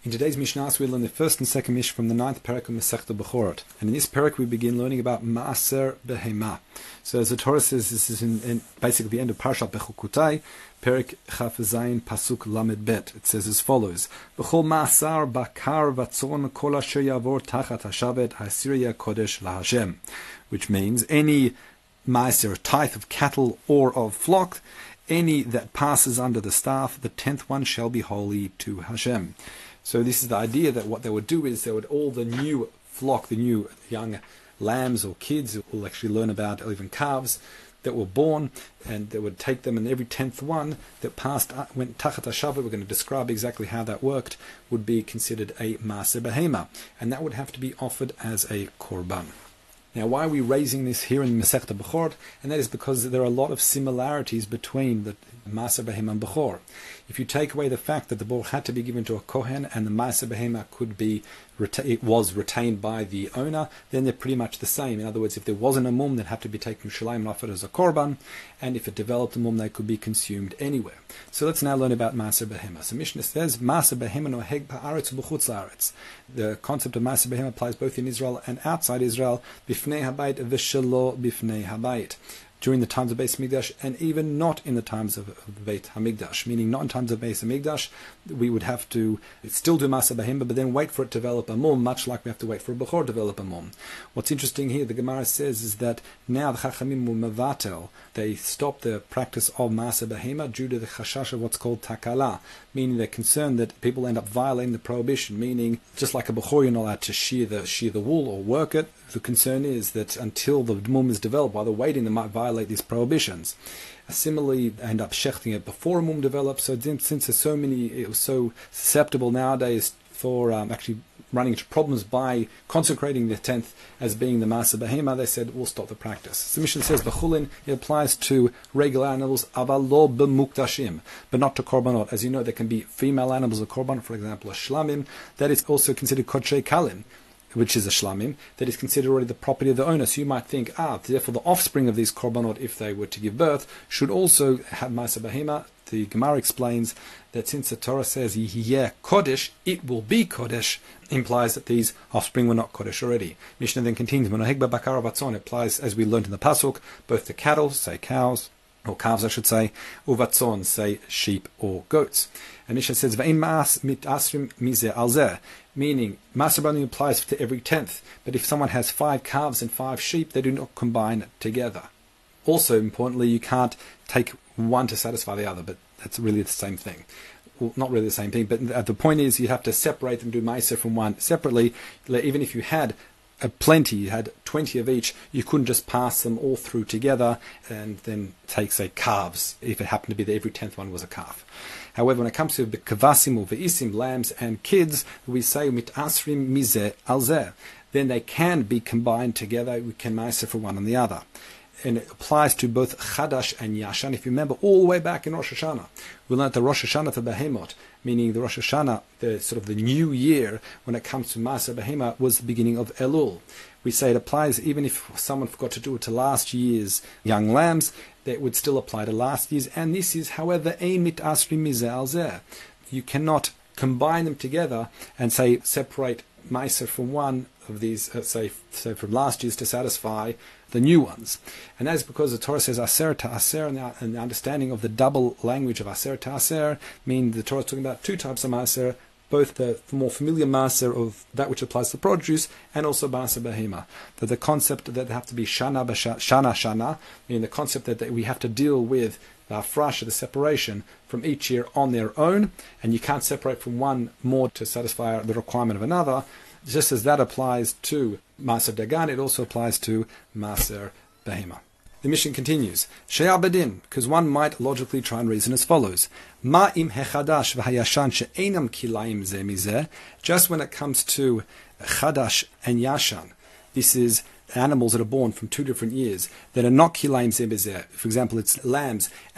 In today's Mishnah, we learn the first and second Mishnah from the 9th Perek of Masechta Bechorot. And in this Perek, we begin learning about Maaser Behema. So as the Torah says, this is in basically the end of Parashat Bechukotai, Perek Chaf Zayin Pasuk Lamed Bet. It says as follows: B'chol Maasar Bakar Vatzon Kol Asher Yavor Tachat Hashavet Hasiriya Kodesh LaHashem, which means any Maaser, tithe of cattle or of flock, any that passes under the staff, the 10th one shall be holy to Hashem. So this is the idea that what they would do is they would all the new flock, the new young lambs or kids, will actually learn about, or even calves that were born, and they would take them, and every 10th one that passed, went tachat hashavet, we're going to describe exactly how that worked, would be considered a maaser behema, and that would have to be offered as a korban. Now, why are we raising this here in Masechta Bechorot? And that is because there are a lot of similarities between the Maaser Behema and Bechor. If you take away the fact that the Bor had to be given to a Kohen and the Maaser Behema it was retained by the owner, then they're pretty much the same. In other words, if there wasn't a mum, they'd have to be taken to Shalayim and offered as a korban, and if it developed a mum, they could be consumed anywhere. So let's now learn about Maaser Behema. So Mishnah says, Maaser Behema noheg ba'aretz u'b'chutz la'aretz. The concept of Maaser Behema applies both in Israel and outside Israel, bifnei habayit v'shelo bifnei habayit, during the times of Beis Hamikdash, and even not in the times of Beit Hamikdash, meaning not in times of Beis Hamikdash, we would have to still do Maaser Behema, but then wait for it to develop a mum, much like we have to wait for a Bechor to develop a mum. What's interesting here, the Gemara says, is that now the Chachamim were mevatel, they stopped the practice of Maaser Behema due to the chashash of what's called takala, meaning they're concerned that people end up violating the prohibition, meaning just like a Bechor, you're not allowed to shear the wool or work it. The concern is that until the mum is developed, while they're waiting, they might violate these prohibitions. Similarly, they end up shechting it before a mum develops. So since there's so many, it was so susceptible nowadays for actually running into problems by consecrating the 10th as being the Maaser Behema, they said, we'll stop the practice. So Mishnah says, B'chulin, it applies to regular animals, aval lo b'muktashim, but not to korbanot. As you know, there can be female animals of korban, for example, a shlamim, that is also considered kodshei kalim, which is a shlamim, that is considered already the property of the owner. So you might think, therefore the offspring of these korbanot, if they were to give birth, should also have Maaser Behema. The Gemara explains that since the Torah says, Yihiyeh Kodesh, it will be Kodesh, implies that these offspring were not Kodesh already. Mishnah then continues, Monoheg b'bakar vatzon, applies, as we learned in the Pasuk, both to cattle, say cows, or calves I should say, uvatzon, say sheep or goats. And Mishnah says, V'ein ma'as mit asrim mizeh alzeh, meaning Maaser Behema applies to every 10th, but if someone has 5 calves and 5 sheep, they do not combine together. Also, importantly, you can't take one to satisfy the other, but that's really the same thing. Well, not really the same thing, but the point is you have to separate them, do Maaser from one separately. Even if you had plenty, you had 20 of each, you couldn't just pass them all through together and then take, say, calves, if it happened to be that every 10th one was a calf. However, when it comes to kavasim or veisim, lambs and kids, we say mit asrim mizeh alzeh, then they can be combined together, we can Maaser for one and the other. And it applies to both Chadash and Yashan. If you remember, all the way back in Rosh Hashanah, we learned the Rosh Hashanah for Behemot, meaning the Rosh Hashanah, the sort of the new year when it comes to Maaser Behema, was the beginning of Elul. We say it applies even if someone forgot to do it to last year's young lambs, that would still apply to last year's. And this is, however, ein mit asri mizeh alzeh. You cannot combine them together and say separate Maaser from one of these, say from last year's, to satisfy the new ones. And that is because the Torah says aser to aser, and the understanding of the double language of aser to aser means the Torah is talking about 2 types of Maaser, both the more familiar Maaser of that which applies to produce, and also Maaser Behema. That the concept that they have to be shana shana, meaning the concept that we have to deal with the afrash, the separation from each year on their own, and you can't separate from one more to satisfy the requirement of another. Just as that applies to Maaser Dagan, it also applies to Maaser Behema. The mission continues, She'al Bedin, because one might logically try and reason as follows: Ma im hechadash v'hayashan she'enam kilayim zeh mizeh. Just when it comes to Chadash and Yashan, this is animals that are born from 2 different years that are not kilayim zeh mizeh. For example, it's lambs and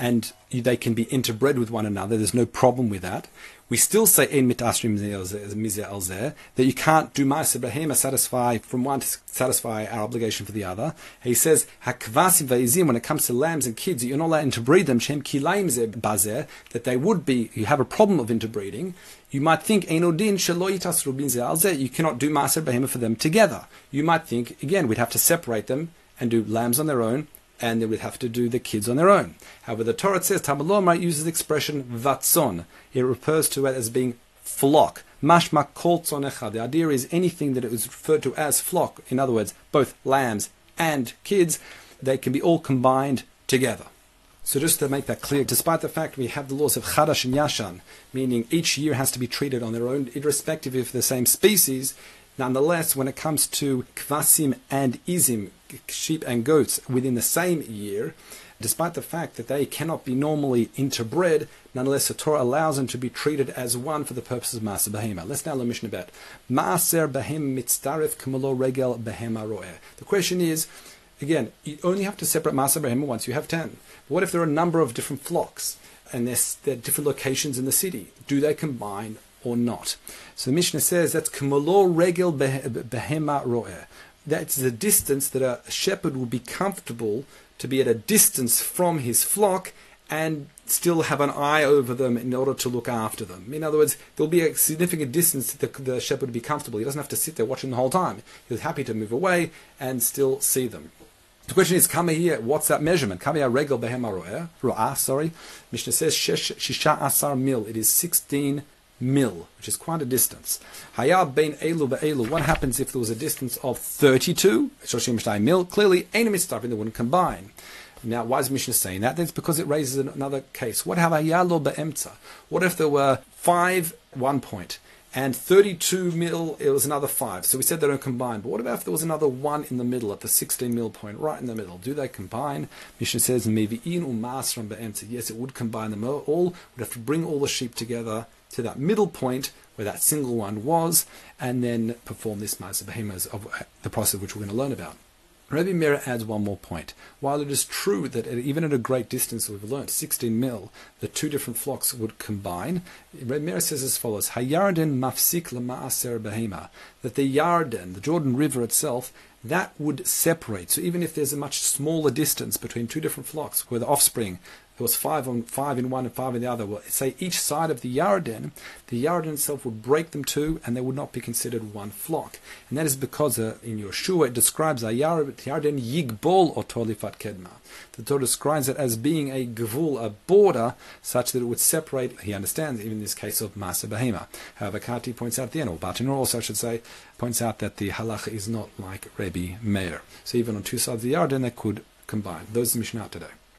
they can be interbred with one another. There's no problem with that. We still say ein mitasrim mizeh al zeh, that you can't do ma'aser behema, satisfy from one to satisfy our obligation for the other. He says hakvasim ve'izim, when it comes to lambs and kids, you're not allowed to interbreed them. Shem kilayim zeh bazeh, that they would be. You have a problem of interbreeding. You might think einodin shelo yitasru bin zeh al zeh. You cannot do ma'aser behema for them together. You might think again we'd have to separate them and do lambs on their own, and they would have to do the kids on their own. However, the Torah says, Talmud Lomar uses the expression vatzon. It refers to it as being flock. Mashma kol tzonecha. The idea is anything that it was referred to as flock, in other words, both lambs and kids, they can be all combined together. So just to make that clear, despite the fact we have the laws of Chadash and Yashan, meaning each year has to be treated on their own, irrespective if they're the same species, nonetheless, when it comes to kvasim and izim, sheep and goats within the same year, despite the fact that they cannot be normally interbred, nonetheless the Torah allows them to be treated as one for the purposes of Maaser Behema. Let's now learn Mishnah Bet. Maaser Behem mitztaref k'malo regel behema ro'eh. The question is, again, you only have to separate Maaser Behema once you have 10. But what if there are a number of different flocks and they're different locations in the city? Do they combine or not? So the Mishnah says that's k'malo regel behema ro'eh. That's the distance that a shepherd will be comfortable to be at a distance from his flock and still have an eye over them in order to look after them. In other words, there'll be a significant distance that the shepherd will be comfortable. He doesn't have to sit there watching the whole time. He's happy to move away and still see them. The question is, Kama here, what's that measurement? Kama regel behema ro'ah, sorry. Mishnah says, shisha asar mil. It is 16 mil, which is quite a distance. Hayab bein elu be'elu. What happens if there was a distance of 32? Shoshim mil. Clearly, ain't a mitzvah, they wouldn't combine. Now, why is Mishnah saying that? That's because it raises another case. What have hayalo be'emtza? What if there were 5 1 point and 32 mil? It was another 5. So we said they don't combine. But what about if there was another 1 in the middle at the 16 mil point, right in the middle? Do they combine? Mishnah says mevi'in u'masram be'emtza. Yes, it would combine them all. We'd have to bring all the sheep together to that middle point where that single one was, and then perform this Maaser Behema of the process which we're going to learn about. Rabbi Meir adds one more point. While it is true that even at a great distance, we've learned 16 mil, the two different flocks would combine, Rabbi Meir says as follows: Hayarden mafsik lema'aser behema, that the Yarden, the Jordan River itself, that would separate. So even if there's a much smaller distance between two different flocks, where the offspring, there was 5 in one and 5 in the other, well, say each side of the Yarden itself would break them two, and they would not be considered one flock. And that is because in Yeshua it describes a Yarden yigbol otolifat kedma. The Torah describes it as being a gvul, a border, such that it would separate, he understands, even in this case of Maaser Behema. However, Kati points out at the end, or Bartenura also I should say, points out that the halacha is not like Rabbi Meir. So even on two sides of the Yarden they could combine. Those are the Mishnah today.